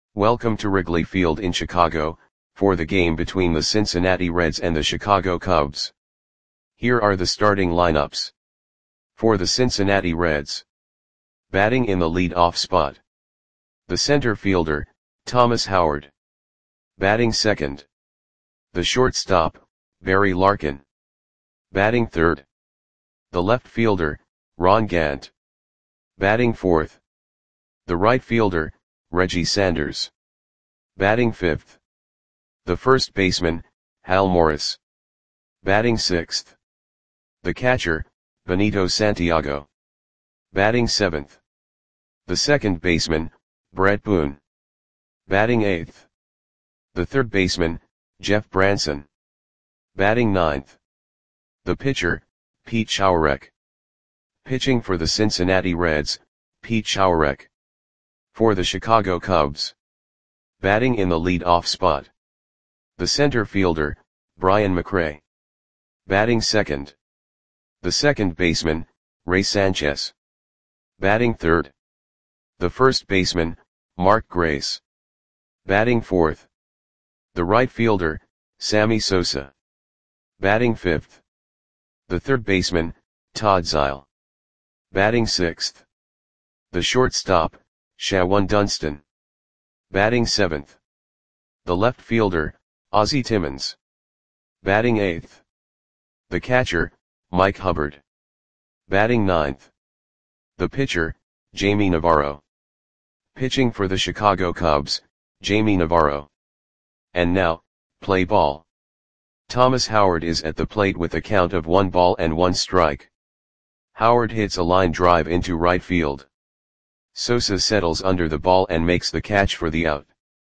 Welcome to Wrigley Field in Chicago, for the game between the Cincinnati Reds and the Chicago Cubs. Here are the starting lineups. For the Cincinnati Reds. Batting in the lead-off spot. The center fielder, Thomas Howard. Batting second. The shortstop, Barry Larkin. Batting third. The left fielder, Ron Gant. Batting fourth. The right fielder, Reggie Sanders. Batting fifth. The first baseman, Hal Morris. Batting sixth. The catcher, Benito Santiago. Batting seventh. The second baseman, Brett Boone. Batting eighth. The third baseman, Jeff Branson. Batting ninth. The pitcher, Pete Schourek. Pitching for the Cincinnati Reds, Pete Schourek. For the Chicago Cubs. Batting in the lead-off spot. The center fielder, Brian McRae. Batting second. The second baseman, Ray Sanchez. Batting third. The first baseman, Mark Grace. Batting fourth. The right fielder, Sammy Sosa. Batting fifth. The third baseman, Todd Zeile. Batting sixth. The shortstop, Shawon Dunston. Batting seventh. The left fielder, Ozzie Timmons. Batting eighth. The catcher, Mike Hubbard. Batting ninth. The pitcher, Jamie Navarro. Pitching for the Chicago Cubs, Jamie Navarro. And now, play ball. Thomas Howard is at the plate with a count of 1 strike. Howard hits a line drive into right field. Sosa settles under the ball and makes the catch for the out.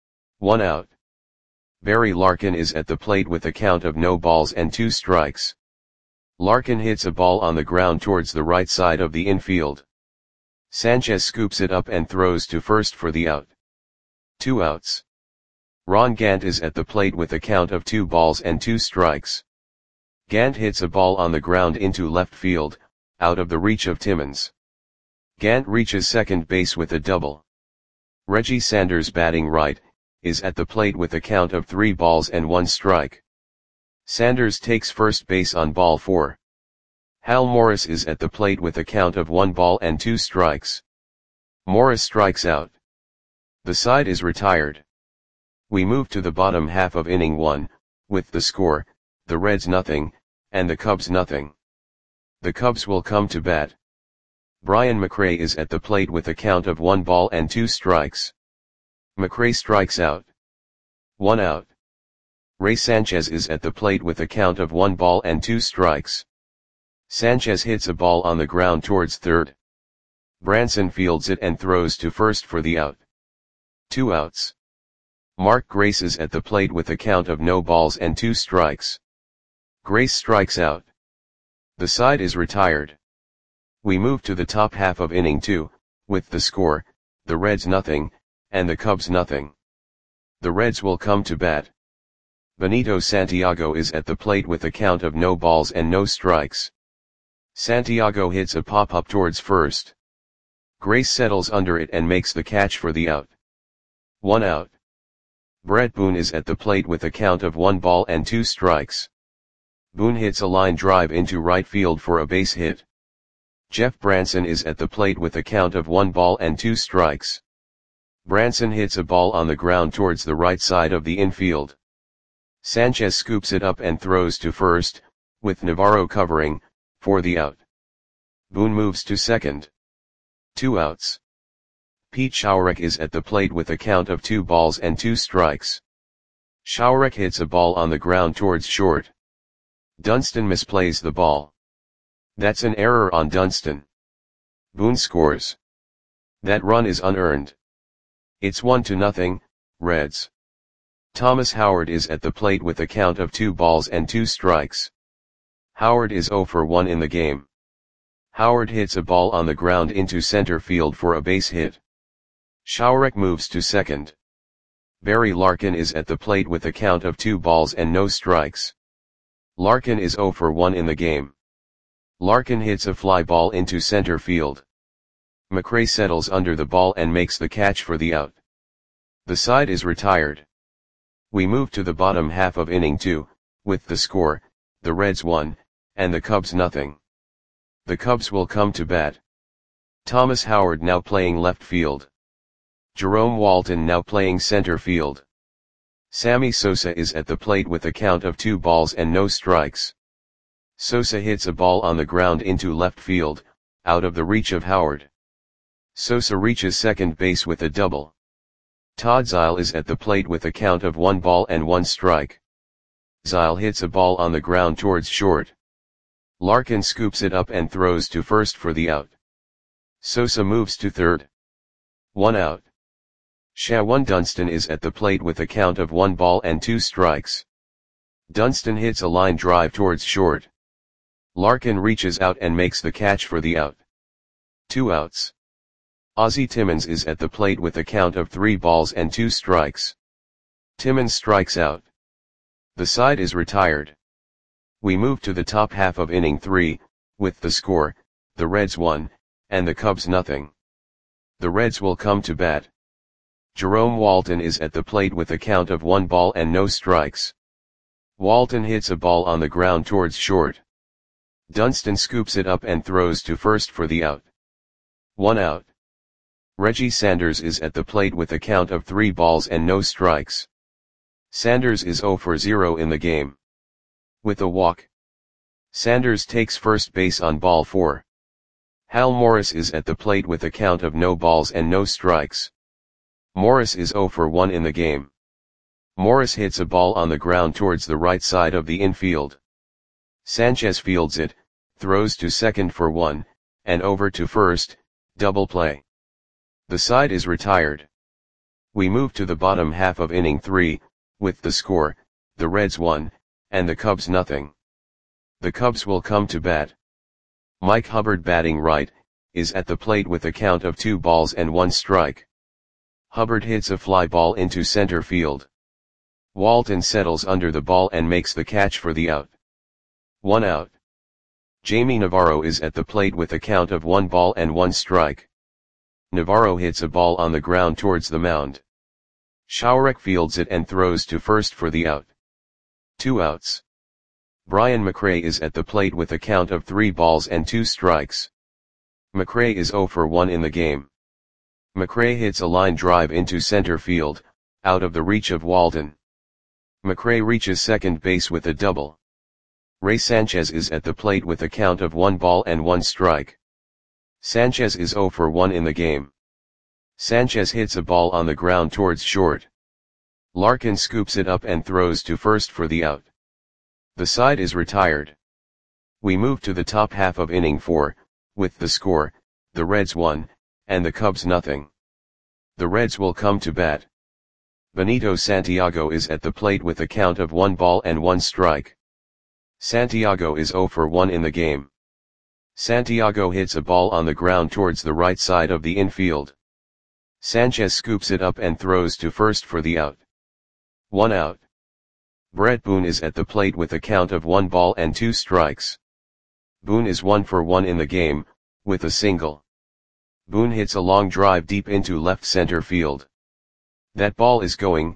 1 out. Barry Larkin is at the plate with a count of 2 strikes. Larkin hits a ball on the ground towards the right side of the infield. Sanchez scoops it up and throws to first for the out. 2 outs. Ron Gant is at the plate with a count of 2 strikes. Gant hits a ball on the ground into left field, out of the reach of Timmons. Gant reaches second base with a double. Reggie Sanders, batting right, is at the plate with a count of 3 strike. Sanders takes first base on ball 4. Hal Morris is at the plate with a count of 1 strikes. Morris strikes out. The side is retired. We move to the bottom half of inning 1, with the score, the Reds 0, and the Cubs 0. The Cubs will come to bat. Brian McRae is at the plate with a count of 1 strikes. McRae strikes out. 1 out. Ray Sanchez is at the plate with a count of 1 strikes. Sanchez hits a ball on the ground towards third. Branson fields it and throws to first for the out. 2 outs. Mark Grace is at the plate with a count of 2 strikes. Grace strikes out. The side is retired. We move to the top half of inning 2, with the score, the Reds 0, and the Cubs 0. The Reds will come to bat. Benito Santiago is at the plate with a count of 0 strikes. Santiago hits a pop-up towards first. Grace settles under it and makes the catch for the out. 1 out. Brett Boone is at the plate with a count of 1 strikes. Boone hits a line drive into right field for a base hit. Jeff Branson is at the plate with a count of 1 strikes. Branson hits a ball on the ground towards the right side of the infield. Sanchez scoops it up and throws to first, with Navarro covering, for the out. Boone moves to second. 2 outs. Pete Schourek is at the plate with a count of 2 strikes. Schourek hits a ball on the ground towards short. Dunston misplays the ball. That's an error on Dunston. Boone scores. That run is unearned. It's 1-0, Reds. Thomas Howard is at the plate with a count of 2 strikes. Howard is 0 for 1 in the game. Howard hits a ball on the ground into center field for a base hit. Schourek moves to second. Barry Larkin is at the plate with a count of 2 strikes. Larkin is 0 for 1 in the game. Larkin hits a fly ball into center field. McRae settles under the ball and makes the catch for the out. The side is retired. We move to the bottom half of inning 2, with the score, the Reds 1, and the Cubs nothing. The Cubs will come to bat. Thomas Howard now playing left field. Jerome Walton now playing center field. Sammy Sosa is at the plate with a count of 2 balls and no strikes. Sosa hits a ball on the ground into left field, out of the reach of Howard. Sosa reaches second base with a double. Todd Zeile is at the plate with a count of 1 ball and 1 strike. Zeile hits a ball on the ground towards short. Larkin scoops it up and throws to first for the out. Sosa moves to third. 1 out. Shawan Dunston is at the plate with a count of 1 ball and 2 strikes. Dunston hits a line drive towards short. Larkin reaches out and makes the catch for the out. 2 outs. Ozzie Timmons is at the plate with a count of 3 balls and 2 strikes. Timmons strikes out. The side is retired. We move to the top half of inning 3, with the score, the Reds 1, and the Cubs nothing. The Reds will come to bat. Jerome Walton is at the plate with a count of 1 ball and no strikes. Walton hits a ball on the ground towards short. Dunston scoops it up and throws to first for the out. 1 out. Reggie Sanders is at the plate with a count of 3 balls and no strikes. Sanders is 0 for 0 in the game. With a walk. Sanders takes first base on ball 4. Hal Morris is at the plate with a count of no balls and no strikes. Morris is 0 for 1 in the game. Morris hits a ball on the ground towards the right side of the infield. Sanchez fields it, throws to second for 1, and over to first, double play. The side is retired. We move to the bottom half of inning 3, with the score, the Reds 1, and the Cubs nothing. The Cubs will come to bat. Mike Hubbard batting right, is at the plate with a count of 2 balls and 1 strike. Hubbard hits a fly ball into center field. Walton settles under the ball and makes the catch for the out. 1 out. Jamie Navarro is at the plate with a count of 1 ball and 1 strike. Navarro hits a ball on the ground towards the mound. Shawarek fields it and throws to first for the out. 2 outs. Brian McRae is at the plate with a count of 3 balls and 2 strikes. McRae is 0 for 1 in the game. McRae hits a line drive into center field, out of the reach of Walton. McRae reaches second base with a double. Ray Sanchez is at the plate with a count of 1 ball and 1 strike. Sanchez is 0 for 1 in the game. Sanchez hits a ball on the ground towards short. Larkin scoops it up and throws to first for the out. The side is retired. We move to the top half of inning 4, with the score, the Reds 1, and the Cubs nothing. The Reds will come to bat. Benito Santiago is at the plate with a count of 1 ball and 1 strike. Santiago is 0 for 1 in the game. Santiago hits a ball on the ground towards the right side of the infield. Sanchez scoops it up and throws to first for the out. 1 out. Brett Boone is at the plate with a count of 1 ball and 2 strikes. Boone is 1 for 1 in the game, with a single. Boone hits a long drive deep into left center field. That ball is gone.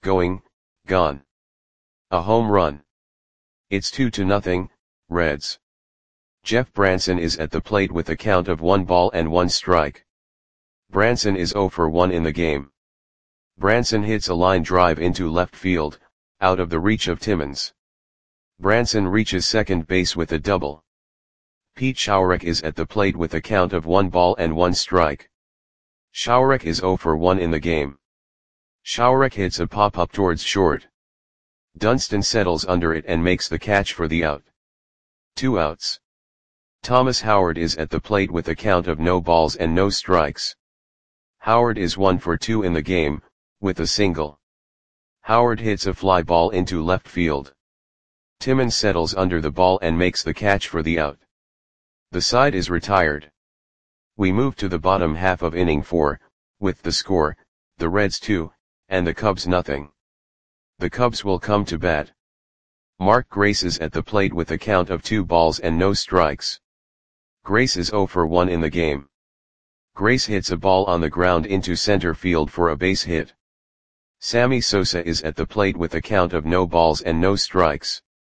A home run. It's 2-0, Reds. Jeff Branson is at the plate with a count of 1 ball and 1 strike. Branson is 0 for 1 in the game. Branson hits a line drive into left field, out of the reach of Timmons. Branson reaches second base with a double. Pete Shawarek is at the plate with a count of 1 ball and 1 strike. Shawarek is 0 for 1 in the game. Shawarek hits a pop-up towards short. Dunston settles under it and makes the catch for the out. 2 outs. Thomas Howard is at the plate with a count of no balls and no strikes. Howard is 1 for 2 in the game, with a single. Howard hits a fly ball into left field. Timmons settles under the ball and makes the catch for the out. The side is retired. We move to the bottom half of inning 4, with the score, the Reds 2, and the Cubs nothing. The Cubs will come to bat. Mark Grace is at the plate with a count of 2 balls and no strikes. Grace is 0 for 1 in the game. Grace hits a ball on the ground into center field for a base hit. Sammy Sosa is at the plate with a count of no balls and no strikes.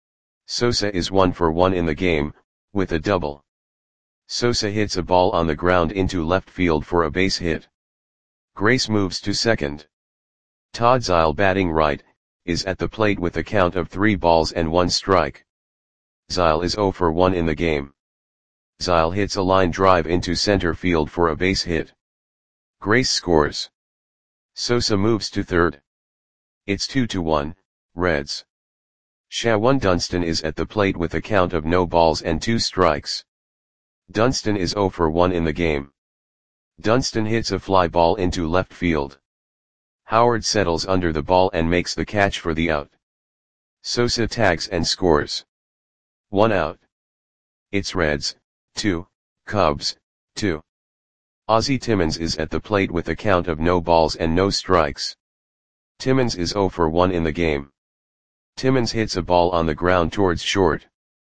Sosa is 1 for 1 in the game, with a double. Sosa hits a ball on the ground into left field for a base hit. Grace moves to second. Todd Zeile, batting right, is at the plate with a count of 3 balls and 1 strike. Zeile is 0 for 1 in the game. Zeile hits a line drive into center field for a base hit. Grace scores. Sosa moves to third. It's 2-1, Reds. Shawan Dunston is at the plate with a count of no balls and 2 strikes. Dunston is 0 for 1 in the game. Dunston hits a fly ball into left field. Howard settles under the ball and makes the catch for the out. Sosa tags and scores. 1 out. It's Reds, 2, Cubs, 2. Ozzie Timmons is at the plate with a count of no balls and no strikes. Timmons is 0 for 1 in the game. Timmons hits a ball on the ground towards short.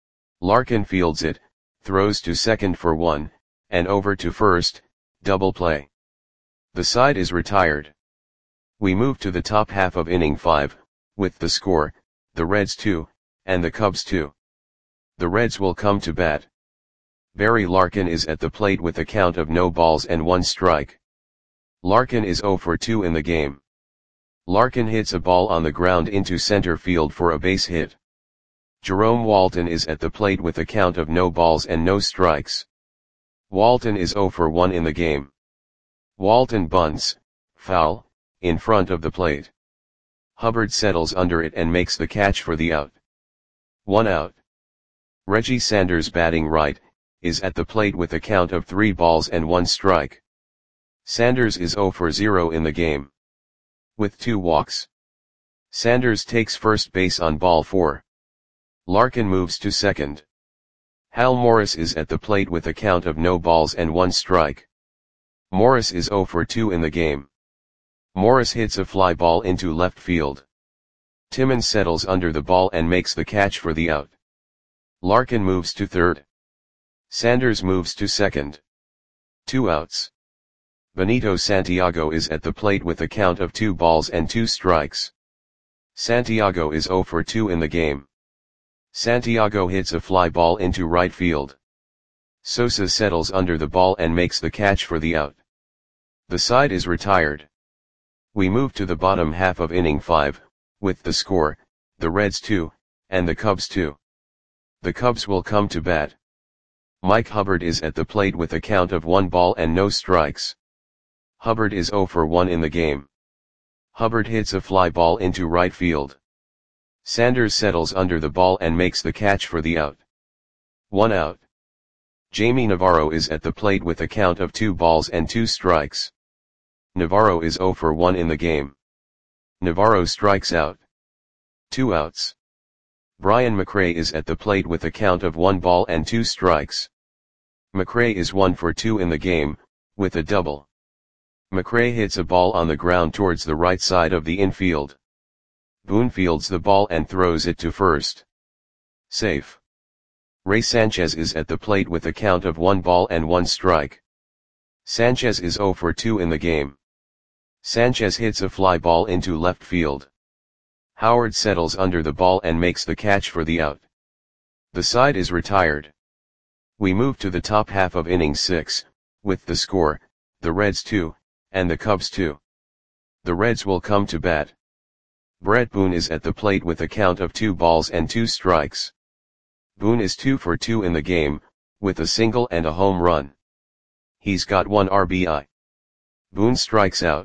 Larkin fields it, throws to second for 1, and over to first, double play. The side is retired. We move to the top half of inning 5, with the score, the Reds 2, and the Cubs 2. The Reds will come to bat. Barry Larkin is at the plate with a count of no balls and 1 strike. Larkin is 0 for 2 in the game. Larkin hits a ball on the ground into center field for a base hit. Jerome Walton is at the plate with a count of no balls and no strikes. Walton is 0 for 1 in the game. Walton bunts, foul, in front of the plate. Hubbard settles under it and makes the catch for the out. 1 out. Reggie Sanders, batting right, is at the plate with a count of 3 balls and 1 strike. Sanders is 0 for 0 in the game. With 2 walks. Sanders takes first base on ball 4. Larkin moves to second. Hal Morris is at the plate with a count of no balls and 1 strike. Morris is 0 for 2 in the game. Morris hits a fly ball into left field. Timmons settles under the ball and makes the catch for the out. Larkin moves to third. Sanders moves to second. 2 outs. Benito Santiago is at the plate with a count of 2 balls and 2 strikes. Santiago is 0 for 2 in the game. Santiago hits a fly ball into right field. Sosa settles under the ball and makes the catch for the out. The side is retired. We move to the bottom half of inning 5, with the score, the Reds 2, and the Cubs 2. The Cubs will come to bat. Mike Hubbard is at the plate with a count of 1 ball and no strikes. Hubbard is 0 for 1 in the game. Hubbard hits a fly ball into right field. Sanders settles under the ball and makes the catch for the out. 1 out. Jamie Navarro is at the plate with a count of 2 balls and 2 strikes. Navarro is 0 for 1 in the game. Navarro strikes out. 2 outs. Brian McRae is at the plate with a count of 1 ball and 2 strikes. McRae is 1 for 2 in the game, with a double. McRae hits a ball on the ground towards the right side of the infield. Boone fields the ball and throws it to first. Safe. Ray Sanchez is at the plate with a count of 1 ball and 1 strike. Sanchez is 0 for 2 in the game. Sanchez hits a fly ball into left field. Howard settles under the ball and makes the catch for the out. The side is retired. We move to the top half of inning 6, with the score, the Reds 2, and the Cubs 2. The Reds will come to bat. Brett Boone is at the plate with a count of 2 balls and 2 strikes. Boone is 2 for 2 in the game, with a single and a home run. He's got 1 RBI. Boone strikes out.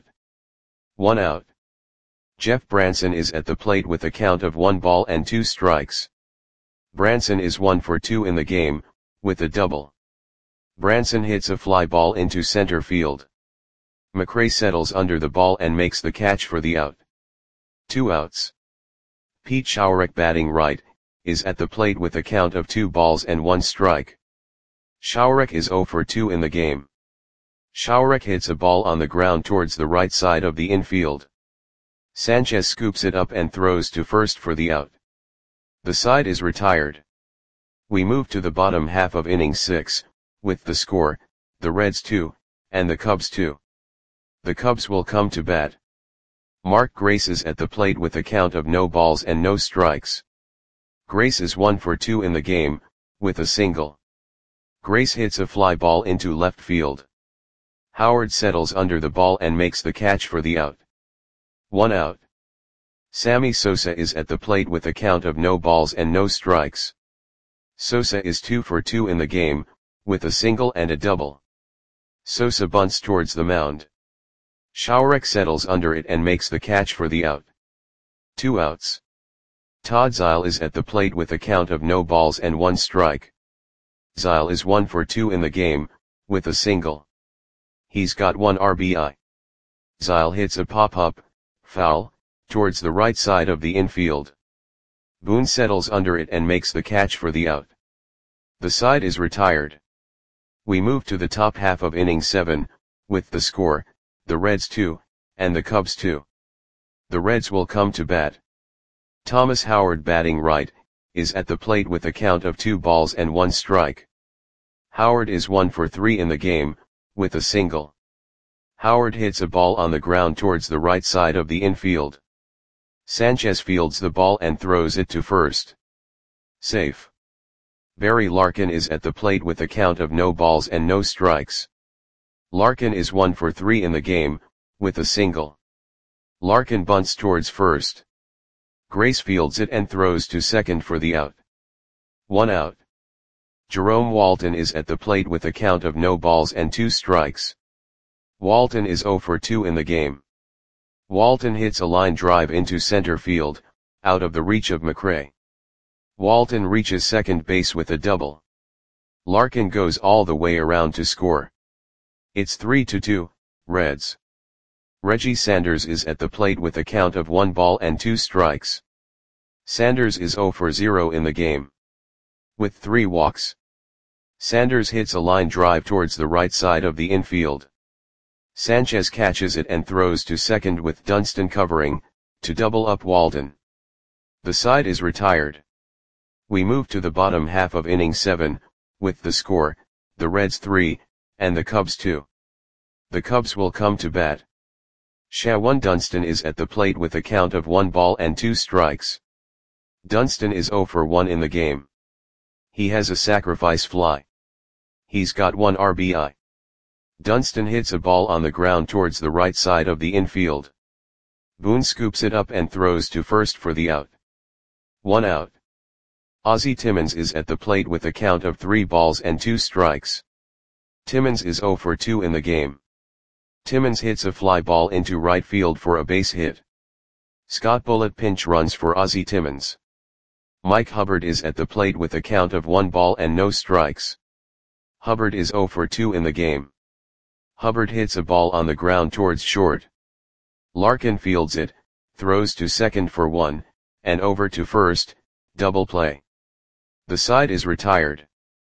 1 out. Jeff Branson is at the plate with a count of 1 ball and 2 strikes. Branson is 1 for 2 in the game, with a double. Branson hits a fly ball into center field. McRae settles under the ball and makes the catch for the out. 2 outs. Pete Schourek, batting right, is at the plate with a count of 2 balls and 1 strike. Schourek is 0 for 2 in the game. Schourek hits a ball on the ground towards the right side of the infield. Sanchez scoops it up and throws to first for the out. The side is retired. We move to the bottom half of inning 6, with the score, the Reds 2, and the Cubs 2. The Cubs will come to bat. Mark Grace is at the plate with a count of no balls and no strikes. Grace is 1 for 2 in the game, with a single. Grace hits a fly ball into left field. Howard settles under the ball and makes the catch for the out. 1 out. Sammy Sosa is at the plate with a count of no balls and no strikes. Sosa is 2 for 2 in the game, with a single and a double. Sosa bunts towards the mound. Shawrick settles under it and makes the catch for the out. 2 outs. Todd Zeile is at the plate with a count of no balls and 1 strike. Zeile is 1 for 2 in the game, with a single. He's got 1 RBI. Zeile hits a pop-up, foul, towards the right side of the infield. Boone settles under it and makes the catch for the out. The side is retired. We move to the top half of inning 7, with the score, the Reds 2, and the Cubs 2. The Reds will come to bat. Thomas Howard, batting right, is at the plate with a count of 2 balls and 1 strike. Howard is 1 for 3 in the game, with a single. Howard hits a ball on the ground towards the right side of the infield. Sanchez fields the ball and throws it to first. Safe. Barry Larkin is at the plate with a count of no balls and no strikes. Larkin is 1 for 3 in the game, with a single. Larkin bunts towards first. Grace fields it and throws to second for the out. 1 out. Jerome Walton is at the plate with a count of no balls and 2 strikes. Walton is 0 for 2 in the game. Walton hits a line drive into center field, out of the reach of McRae. Walton reaches second base with a double. Larkin goes all the way around to score. It's 3-2, Reds. Reggie Sanders is at the plate with a count of 1 ball and 2 strikes. Sanders is 0 for 0 in the game. With 3 walks. Sanders hits a line drive towards the right side of the infield. Sanchez catches it and throws to second with Dunston covering, to double up Walton. The side is retired. We move to the bottom half of inning 7, with the score, the Reds 3, and the Cubs 2. The Cubs will come to bat. Shawan Dunston is at the plate with a count of 1 ball and 2 strikes. Dunston is 0 for 1 in the game. He has a sacrifice fly. He's got 1 RBI. Dunston hits a ball on the ground towards the right side of the infield. Boone scoops it up and throws to first for the out. 1 out. Ozzie Timmons is at the plate with a count of 3 balls and 2 strikes. Timmons is 0 for 2 in the game. Timmons hits a fly ball into right field for a base hit. Scott Bullitt pinch runs for Ozzie Timmons. Mike Hubbard is at the plate with a count of 1 ball and no strikes. Hubbard is 0 for 2 in the game. Hubbard hits a ball on the ground towards short. Larkin fields it, throws to second for 1, and over to first, double play. The side is retired.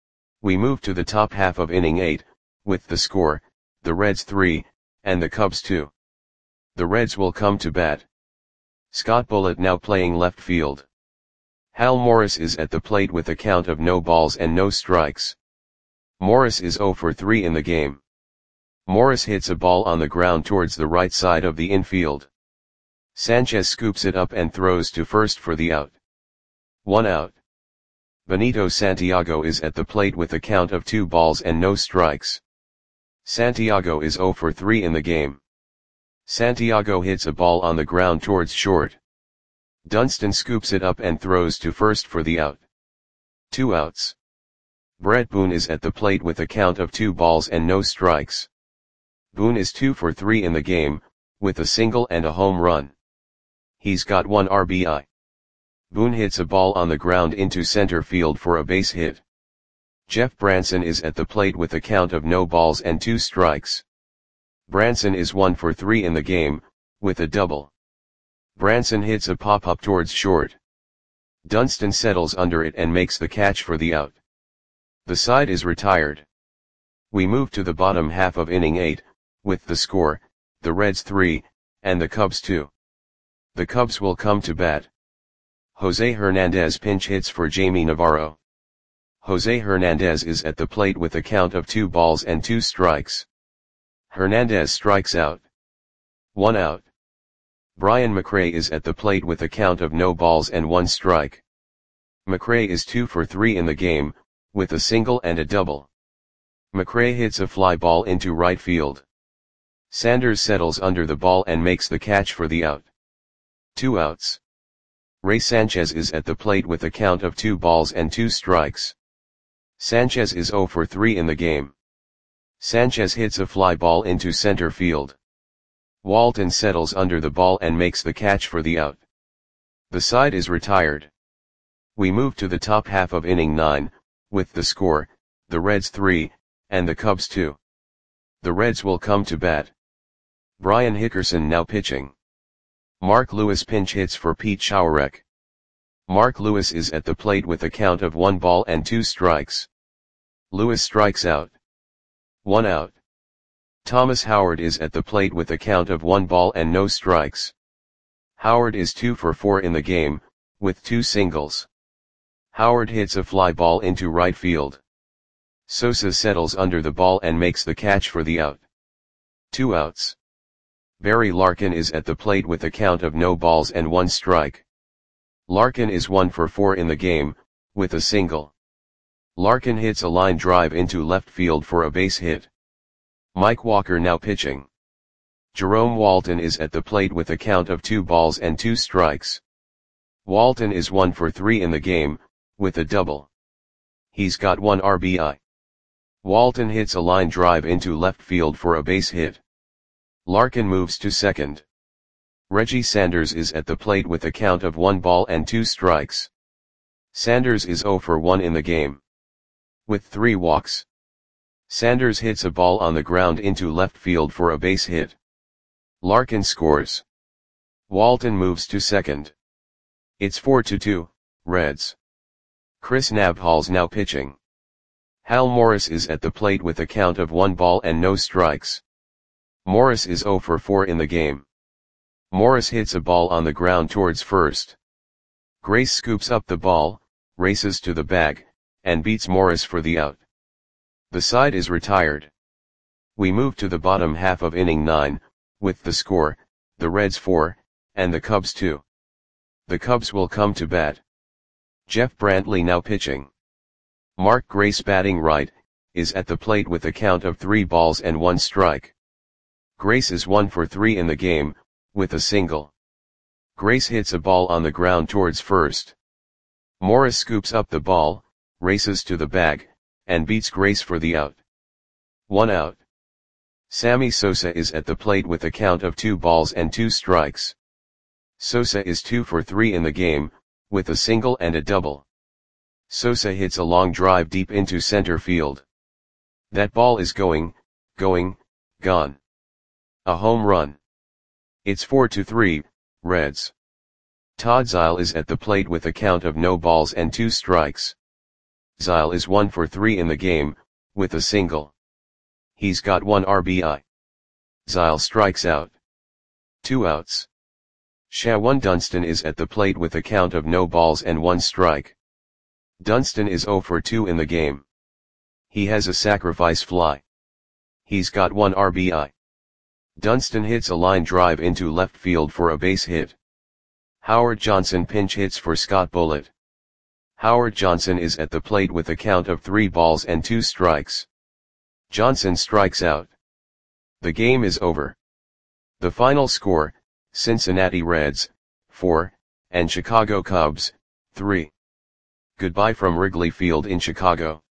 We move to the top half of inning 8, with the score, the Reds 3, and the Cubs 2. The Reds will come to bat. Scott Bullitt now playing left field. Hal Morris is at the plate with a count of no balls and no strikes. Morris is 0 for 3 in the game. Morris hits a ball on the ground towards the right side of the infield. Sanchez scoops it up and throws to first for the out. 1 out. Benito Santiago is at the plate with a count of 2 balls and no strikes. Santiago is 0 for 3 in the game. Santiago hits a ball on the ground towards short. Dunston scoops it up and throws to first for the out. 2 outs. Brett Boone is at the plate with a count of 2 balls and no strikes. Boone is 2 for 3 in the game, with a single and a home run. He's got 1 RBI. Boone hits a ball on the ground into center field for a base hit. Jeff Branson is at the plate with a count of no balls and 2 strikes. Branson is 1 for 3 in the game, with a double. Branson hits a pop-up towards short. Dunston settles under it and makes the catch for the out. The side is retired. We move to the bottom half of inning 8, with the score, the Reds 3, and the Cubs 2. The Cubs will come to bat. Jose Hernandez pinch hits for Jamie Navarro. Jose Hernandez is at the plate with a count of 2 balls and 2 strikes. Hernandez strikes out. 1 out. Brian McRae is at the plate with a count of no balls and 1 strike. McRae is 2 for 3 in the game, with a single and a double. McRae hits a fly ball into right field. Sanders settles under the ball and makes the catch for the out. 2 outs. Ray Sanchez is at the plate with a count of 2 balls and 2 strikes. Sanchez is 0 for 3 in the game. Sanchez hits a fly ball into center field. Walton settles under the ball and makes the catch for the out. The side is retired. We move to the top half of inning 9, with the score, the Reds 3, and the Cubs 2. The Reds will come to bat. Brian Hickerson now pitching. Mark Lewis pinch hits for Pete Schourek. Mark Lewis is at the plate with a count of 1 ball and 2 strikes. Lewis strikes out. 1 out. Thomas Howard is at the plate with a count of 1 ball and no strikes. Howard is 2 for 4 in the game, with 2 singles. Howard hits a fly ball into right field. Sosa settles under the ball and makes the catch for the out. 2 outs. Barry Larkin is at the plate with a count of no balls and 1 strike. Larkin is 1 for 4 in the game, with a single. Larkin hits a line drive into left field for a base hit. Mike Walker now pitching. Jerome Walton is at the plate with a count of 2 balls and 2 strikes. Walton is 1 for 3 in the game, with a double. He's got 1 RBI. Walton hits a line drive into left field for a base hit. Larkin moves to second. Reggie Sanders is at the plate with a count of 1 ball and 2 strikes. Sanders is 0 for 1 in the game. With 3 walks. Sanders hits a ball on the ground into left field for a base hit. Larkin scores. Walton moves to second. It's 4-2, Reds. Chris Nabholz now pitching. Hal Morris is at the plate with a count of 1 ball and no strikes. Morris is 0 for 4 in the game. Morris hits a ball on the ground towards first. Grace scoops up the ball, races to the bag, and beats Morris for the out. The side is retired. We move to the bottom half of inning 9, with the score, the Reds 4, and the Cubs 2. The Cubs will come to bat. Jeff Brantley now pitching. Mark Grace batting right, is at the plate with a count of 3 balls and 1 strike. Grace is 1 for 3 in the game, with a single. Grace hits a ball on the ground towards first. Morris scoops up the ball, races to the bag, and beats Grace for the out. 1 out. Sammy Sosa is at the plate with a count of 2 balls and 2 strikes. Sosa is 2 for 3 in the game, with a single and a double. Sosa hits a long drive deep into center field. That ball is gone. A home run. It's 4-3, Reds. Todd Zeile is at the plate with a count of no balls and 2 strikes. Zeile is 1 for 3 in the game, with a single. He's got 1 RBI. Zeile strikes out. 2 outs. Shawon Dunston is at the plate with a count of no balls and 1 strike. Dunston is 0 for 2 in the game. He has a sacrifice fly. He's got 1 RBI. Dunston hits a line drive into left field for a base hit. Howard Johnson pinch hits for Scott Bullitt. Howard Johnson is at the plate with a count of 3 balls and 2 strikes. Johnson strikes out. The game is over. The final score, Cincinnati Reds, 4, and Chicago Cubs, 3. Goodbye from Wrigley Field in Chicago.